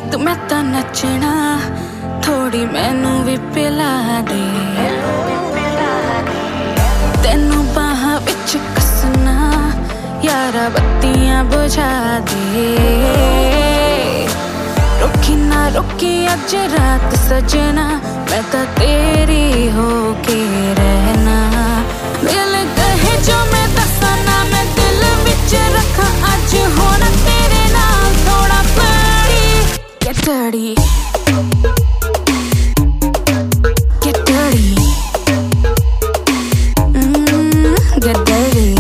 रात मैं तां नचना, थोड़ी मैनू भी पिला दे। तेनू बाहां विच कसना, यारा बत्तियां बुझा दे। रोकी ना रोकी अज रात सजना, मैं तां तेरी होके रहना। दिल कहे जो मैं दसा ना, मैं दिल विच रखा अज होना तेरे नाल थोड़ा प्यारी। Get dirty, get dirty, get dirty,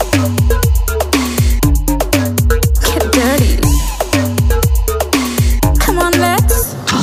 get dirty. Come on, let's.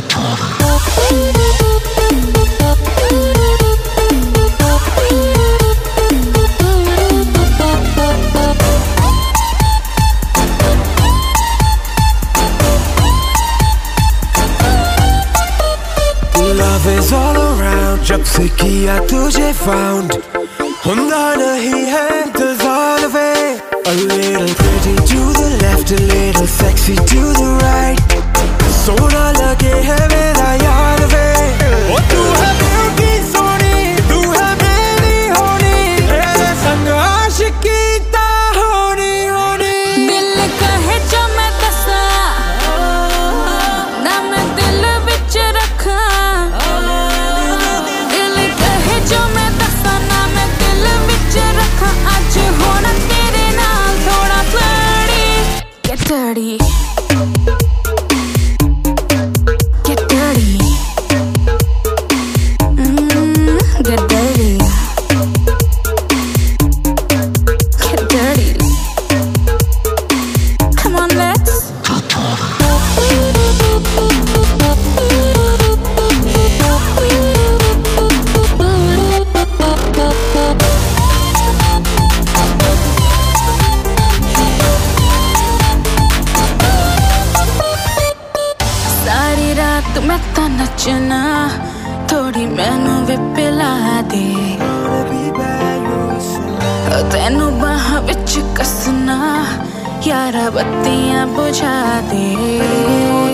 Love is all around, जब से किया तुझे found, होंदा नहीं है इंतजार वे। A little pretty to the left, a little sexy to the right, सोना लगे है मेरा यार वे। ओ तू है ब्यूटी सोनी, तू है मेरी होनी, तेरे संग आशिकी ता होनी होनी। दिल कहे जो मैं दसा ना, मैं दिल विच रखा। दिल कहे जो मैं दसा ना, मैं दिल विच रखा अज होना तेरे नाल थोड़ा flirty। Get dirty, get dirty, get dirty, get dirty. Come on, let's. सारी रात मैं तां नचना, थोड़ी मैनू भी पिला दे। तेनू बाहां विच कसना, यारा बत्तियां बुझा दे।